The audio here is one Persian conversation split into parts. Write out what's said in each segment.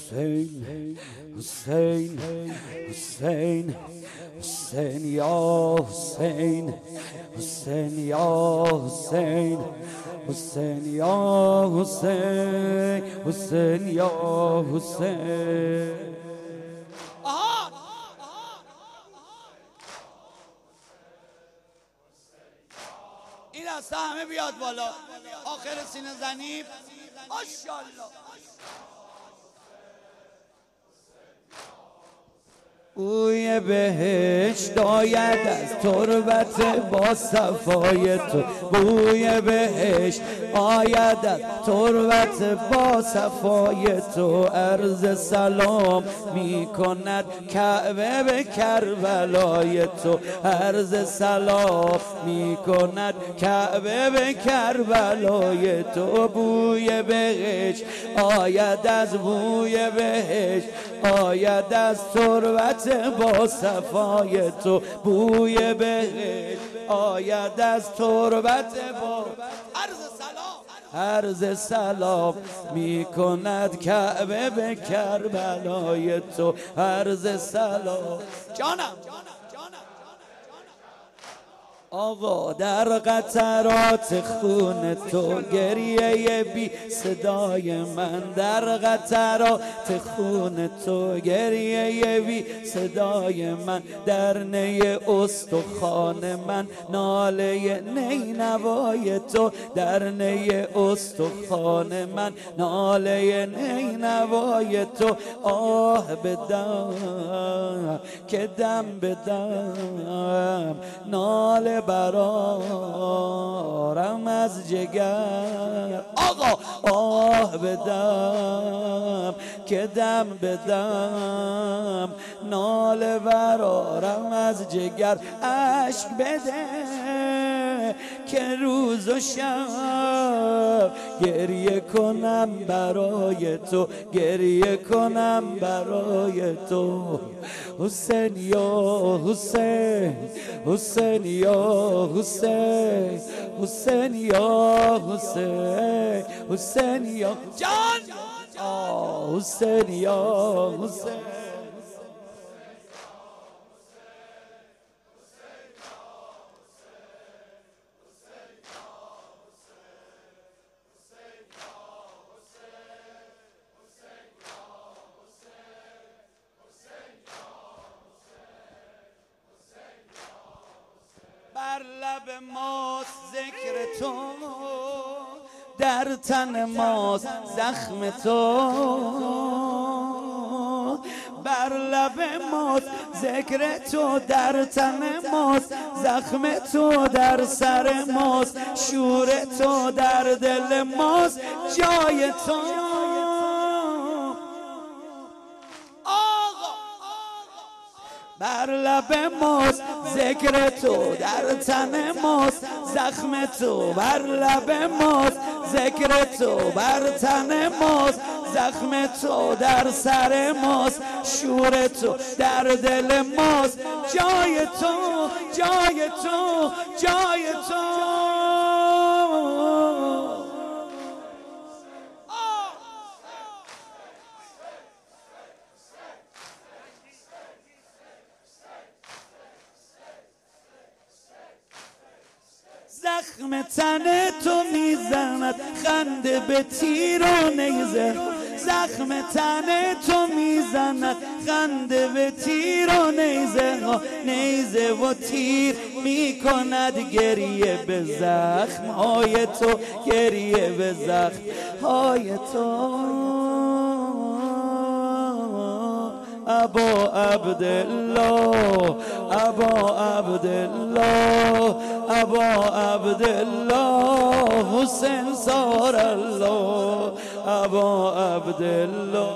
حسین حسین حسین حسین یا حسین حسین یا حسین حسین یا حسین حسین یا حسین. این دسته همه بیاد بالا. آخر سینه زنی ماشاءالله. بوی بهشت آید از تربت با صفای تو، بوی بهشت آید از تربت با صفای تو. عرض سلام می کند کعبه به کربلای تو، عرض سلام می کند کعبه به کربلای تو. بوی بهشت آید از بوی بهشت آید از تربت با صفای تو، بوی بهشت آید از تربت با عرض سلام می کند کعبه به کربلای تو. عرض سلام جانم. آقا در قطرات خون تو گریه بی صدای من، در قطرات خون تو گریه بی صدای من، در نی استخوان من ناله نی نوای تو، در نی استخوان من ناله نی نوای تو. آه بدم که دم بدم ناله برارم از جگر. آقا آه بدم که دم بدم ناله برارم از جگر. اشک بده که روز و شب گریه کنم برای تو، گریه کنم برای تو. حسین یا حسین حسین یا حسین حسین یا حسین حسین یا جان حسین یا حسین. بر لب ماست ذکر تو، در تن ماست زخم تو، بر لب ماست ذکر تو، در تن ماست زخم تو، در سر ماست شور تو، در دل ماست جای تو. بر لب ماست ذکر تو، در تن ماست زخم تو، بر لب ماست ذکر تو، بر تن ماست زخم تو، در سر ماست شور تو، در دل ماست جای تو، جای تو، جای تو. زخم تن تو میزند خنده به تیر و نیزه، زخم تن تو میزند خنده به تیر و نیزه ها، نیزه و تیر میکند گریه به زخم های تو، گریه به زخم های تو. ابا عبدالله ابا عبدالله ابا عبدالله حسین سار الله ابا عبدالله.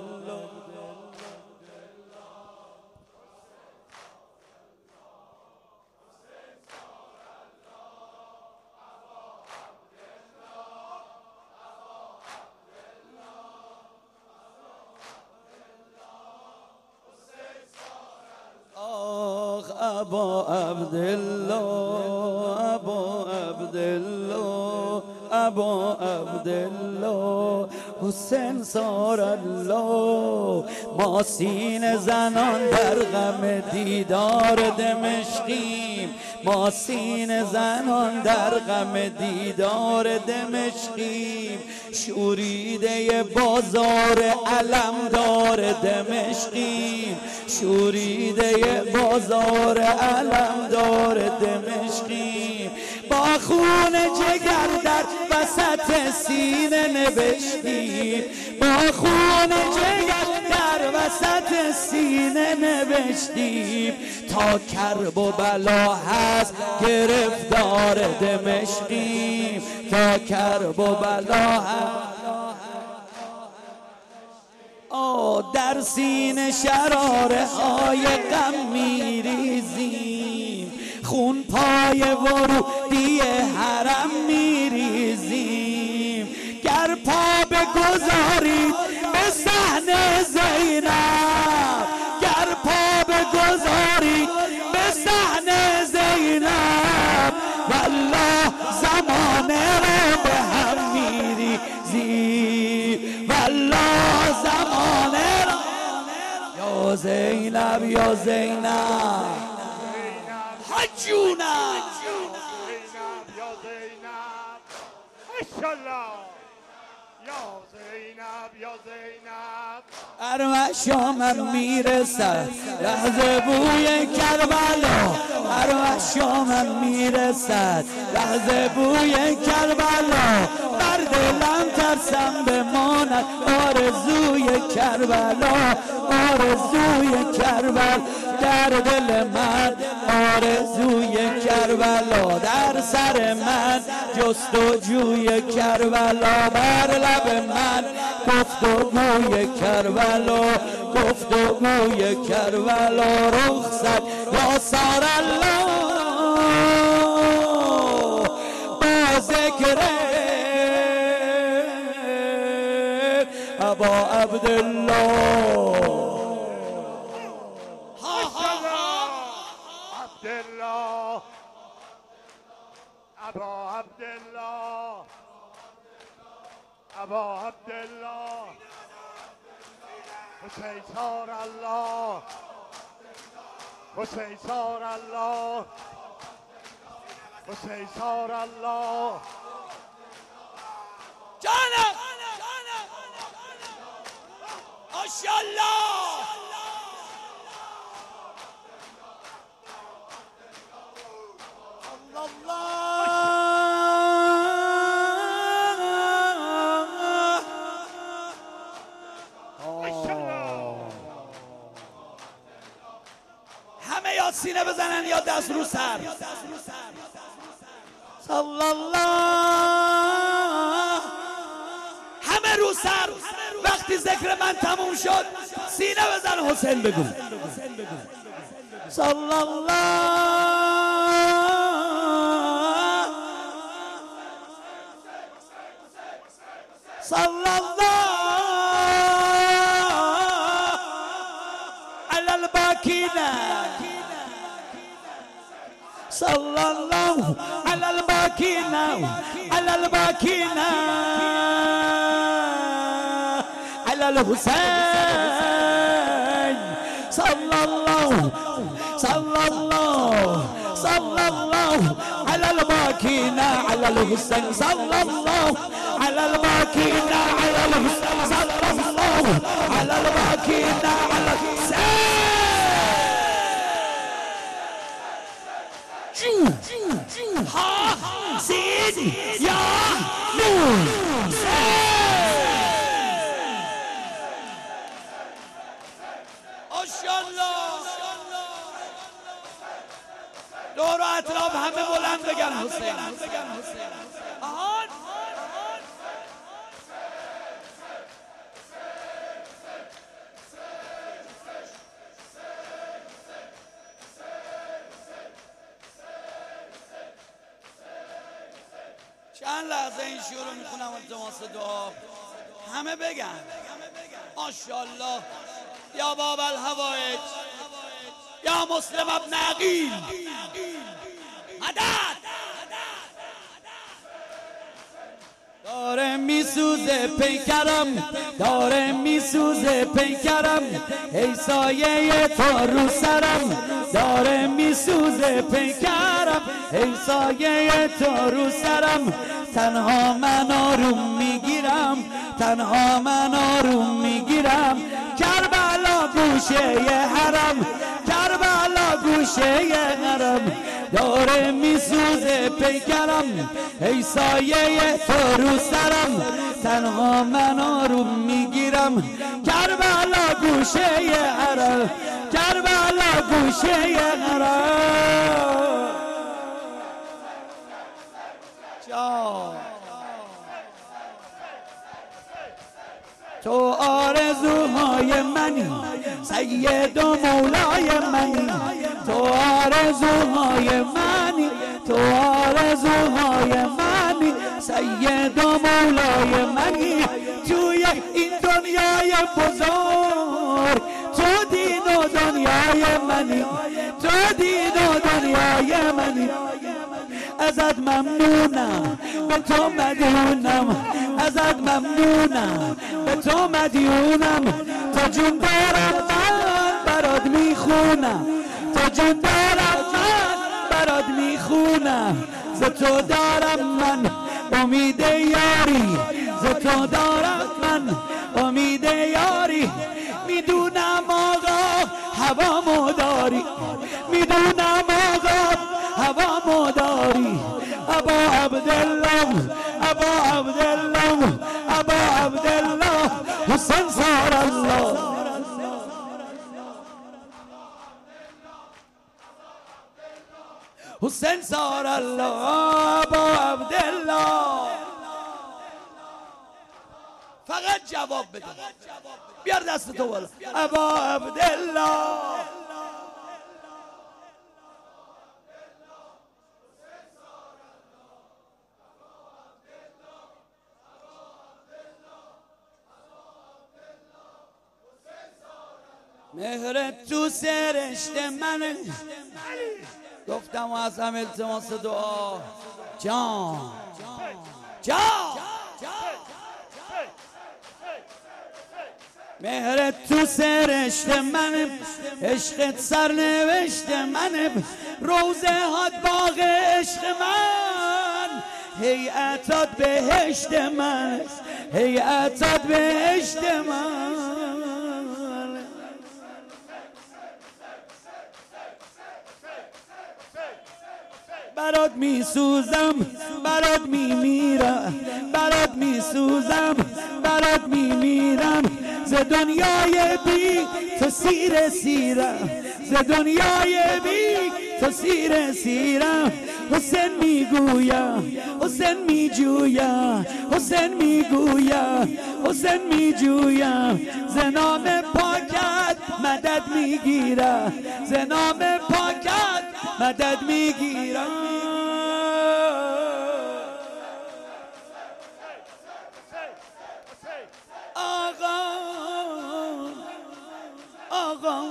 ابا عبدالله ابا عبدالله ابا عبدالله حسین سار الله. ما سینه زنان در غم دیدار دمشقیم، ما سینه زنان در غم دیدار دمشقیم. شوریده بازار علمدار دمشقیم، شوریده بازار علمدار دمشقیم. با خون جگر در وسط سینه نوشتیم، با خون جگر در وسط سینه نوشتیم. تا کرب و بلا هست گرفتار دمشقیم، تا کرب و بلا هست. در سینه شراره های غم میریزیم، خون پای ورودی حرم میریزیم. گر پا بگذارید به صحن زینب، گر پا بگذارید به صحن زینب، والله زمانه رو به هم میریزیم، والله زمانه رو. یا زینب یا زینب حجونا یا زینب ماشاءالله، یا زینب یا زینب. هر مشامم میرسد لحظه بوی کربلا، هر مشامم میرسد لحظه بوی کربلا. بر دلم ترسم بماند آرزوی کربلا، آرزوی کربلا در دل من، آرزوی کربلا در سر من، جستجوی کربلا بر لب من. گفتگوی کربلا، گفتگوی کربلا. رخصت یا سار الله با ذکر ابا عبدالله. عبدالله ابا عبدالله، ابا عبدالله حسین سار الله، حسین سار الله، حسین سار الله. جانم ماشاءالله. همه یا سینه بزنن یا دست رو سر. صلی الله. همه رو سر. وقتی ذکر من تموم شد سینه بزن حسین بگو. صلی الله. صلی الله علی الباکین، صلی الله علی الباکین، علی الباکین، علی الحسین. صلی الله، صلی الله، صلی الله علی الباکین، علی الحسین. صلی الله على الباكين على الحسين، صلى الله على الباكين على الحسين. ها سيد يا نور ماشاءالله. دور و اطراف همه بلند بگن حسین. چند لحظه این شعر رو میخونم التماس دعا. همه بگن ماشاءالله. یا باب الهوایج، یا مسلم ابن عقیل، مدد. داره میسوزه پیکرم، داره میسوزه پیکرم، ای سایه تو رو سرم. داره میسوزه پیکرم، ای سایه تو رو سرم. تنها من آروم میگیرم، تنها من آروم میگیرم. کربلا گوشه حرم، کربلا گوشه حرم. داره میسوزه پیکرم، ای سایه تو رو سرم. تنها من آروم میگیرم. کربلا گوشه حرم، کربلا گوشه حرم. تو آرزوهای منی، سید و مولای منی. تو آرزوهای منی، تو آرزوهای منی، سید و مولای منی. توی این دنیای بزرگ تو دین و دنیای منی، تو دین و دنیای منی. ازت ممنونم، به تو مدیونم، ازت ممنونم، به تو مدیونم. تو جون دارم من برات میخونم، تو جون دارم من برات میخونم. ز تو دارم من امید یاری، ز تو دارم من امید یاری. میدونم آقا هوامو داری، میدونم آقا هوامو داری. ابا عبدالله، ابا عبدالله، ابا عبدالله، حسین زار الله. حسین زار الله، ابا عبدالله. فقط جواب بده. بیار دست تو بالا. ابا عبدالله. مهرت تو سرشت منه، گفتم و از هم التماس دعا. جان جان مهرت تو سرشت منه، عشقت سرنوشت منه. روزه هات باغ عشق من، هیئتات بهشت من، هیئتات بهشت من. برات میسوزم، برات میمیرم، برات میسوزم، برات میمیرم. ز دنیای بی تو سیر سیرم، ز دنیای بی تو سیر سیرم. حسین میگویم، حسین میجویم، حسین میگویم، حسین میجویم. ز نام پاکت مدد میگیرم، ز نام پاکت مدد میگیرم. آقا آقا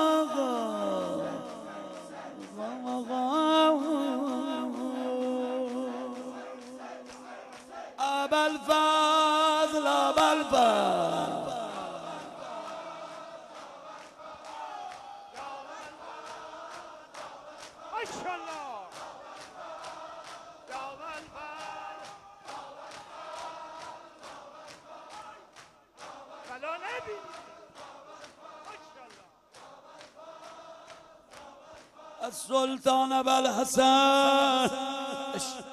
ابوالفضل، ابوالفضل. ماشاءالله بلا نبینی. السلطان ابوالحسن.